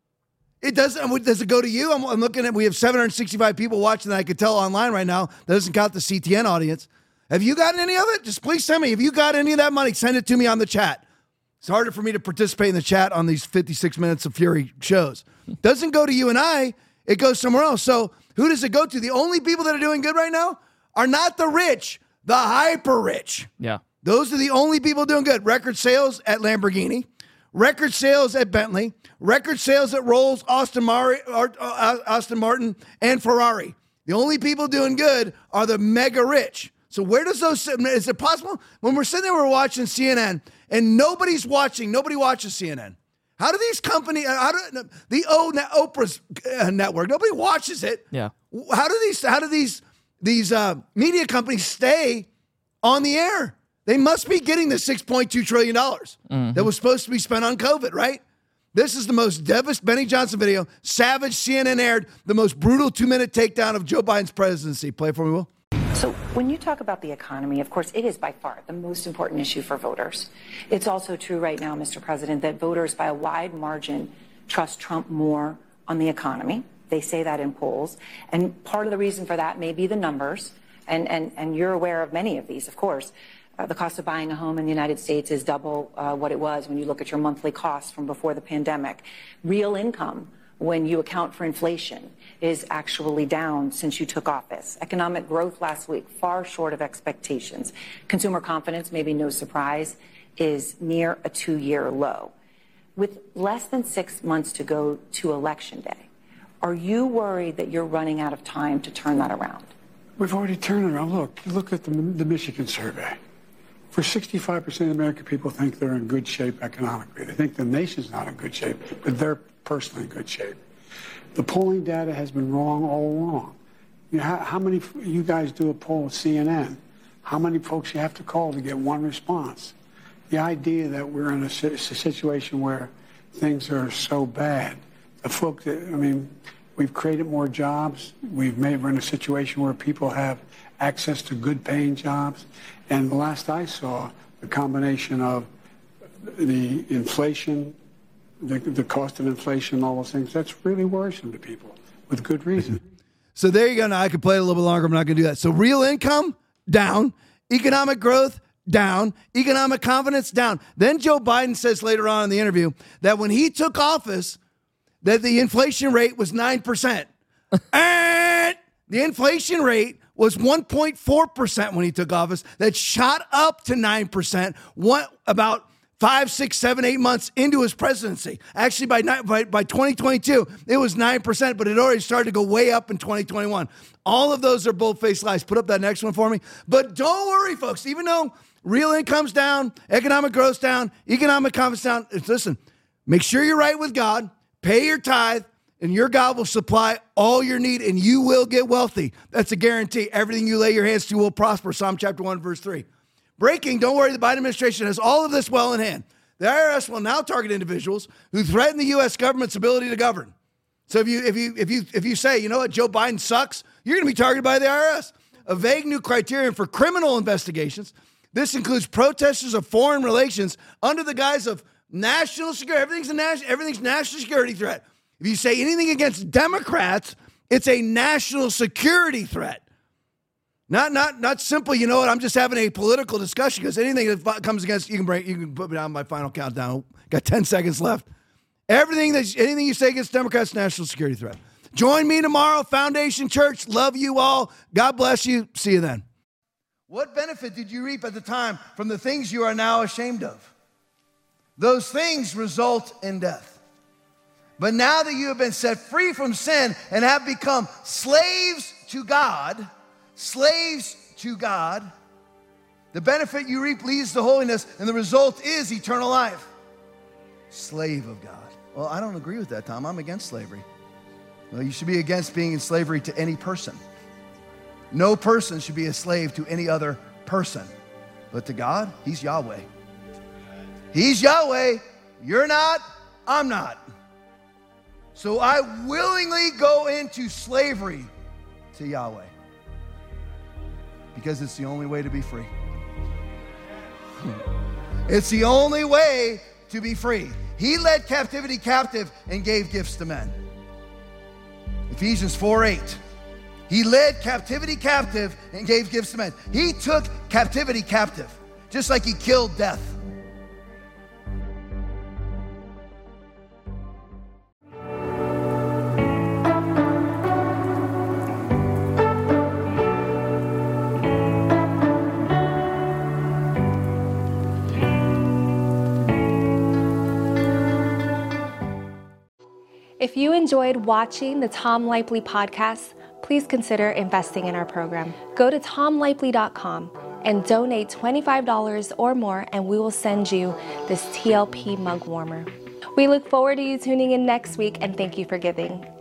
It doesn't. Does it go to you? I'm, I'm looking at. We have seven hundred sixty-five people watching that I could tell online right now. That doesn't count the C T N audience. Have you gotten any of it? Just please send me. If you got any of that money, send it to me on the chat. It's harder for me to participate in the chat on these fifty-six minutes of fury shows. Doesn't go to you and I. It goes somewhere else. So who does it go to? The only people that are doing good right now are not the rich, the hyper rich. Yeah. Those are the only people doing good. Record sales at Lamborghini, record sales at Bentley, record sales at Rolls, Austin, Mari, uh, Austin Martin, and Ferrari. The only people doing good are the mega rich. So where does those, is it possible? When we're sitting there, we're watching C N N and nobody's watching, nobody watches C N N. How do these companies, how do the o, Oprah's network, nobody watches it. Yeah. How do these, how do these, these uh, media companies stay on the air? They must be getting the six point two trillion dollars mm-hmm. that was supposed to be spent on COVID, right? This is the most devastating Benny Johnson video. Savage, C N N aired the most brutal two-minute takedown of Joe Biden's presidency. Play it for me, Will. So when you talk about the economy, of course, it is by far the most important issue for voters. It's also true right now, Mister President, that voters by a wide margin trust Trump more on the economy. They say that in polls. And part of the reason for that may be the numbers. And, and, and you're aware of many of these, of course. Uh, the cost of buying a home in the United States is double uh, what it was when you look at your monthly costs from before the pandemic. Real income, when you account for inflation, is actually down since you took office. Economic growth last week, far short of expectations. Consumer confidence, maybe no surprise, is near a two-year low. With less than six months to go to Election Day, are you worried that you're running out of time to turn that around? We've already turned it around. Look, look at the, the Michigan survey. For sixty-five percent of American people think they're in good shape economically. They think the nation's not in good shape, but they're personally in good shape. The polling data has been wrong all along. You know, how, how many, you guys do a poll with C N N, how many folks you have to call to get one response? The idea that we're in a, a situation where things are so bad, the folks that, I mean, we've created more jobs. We've made, we're in a situation where people have access to good paying jobs. And the last I saw, the combination of the inflation, the, the cost of inflation, all those things, that's really worrisome to people with good reason. So there you go. Now I could play it a little bit longer. I'm not going to do that. So real income, down. Economic growth, down. Economic confidence, down. Then Joe Biden says later on in the interview that when he took office, that the inflation rate was nine percent. And the inflation rate was one point four percent when he took office. That shot up to nine percent one, about five, six, seven, eight months into his presidency. Actually, by, by, by twenty twenty-two, it was nine percent, but it already started to go way up in twenty twenty-one. All of those are bold-faced lies. Put up that next one for me. But don't worry, folks. Even though real income's down, economic growth's down, economic confidence down, listen, make sure you're right with God, pay your tithe, and your God will supply all your need, and you will get wealthy. That's a guarantee. Everything you lay your hands to will prosper. Psalm chapter one, verse three. Breaking, don't worry, the Biden administration has all of this well in hand. The I R S will now target individuals who threaten the U S government's ability to govern. So if you if you if you if you say, you know what, Joe Biden sucks, you're going to be targeted by the I R S. A vague new criterion for criminal investigations. This includes protesters of foreign relations under the guise of national security. Everything's a national everything's national security threat. If you say anything against Democrats, it's a national security threat. Not not not simply, you know what, I'm just having a political discussion, because anything that comes against, you can bring, you can put me down my final countdown. Got ten seconds left. Everything that anything you say against Democrats, national security threat. Join me tomorrow, Foundation Church. Love you all. God bless you. See you then. What benefit did you reap at the time from the things you are now ashamed of? Those things result in death. But now that you have been set free from sin and have become slaves to God, slaves to God, the benefit you reap leads to holiness, and the result is eternal life. Slave of God. Well, I don't agree with that, Tom. I'm against slavery. Well, you should be against being in slavery to any person. No person should be a slave to any other person. But to God, He's Yahweh. He's Yahweh. You're not. I'm not. So I willingly go into slavery to Yahweh, because it's the only way to be free. It's the only way to be free. He led captivity captive and gave gifts to men. Ephesians four eight. He led captivity captive and gave gifts to men. He took captivity captive, just like He killed death. If you enjoyed watching the Tom Lipley podcast, please consider investing in our program. Go to tom lipley dot com and donate twenty-five dollars or more, and we will send you this T L P mug warmer. We look forward to you tuning in next week, and thank you for giving.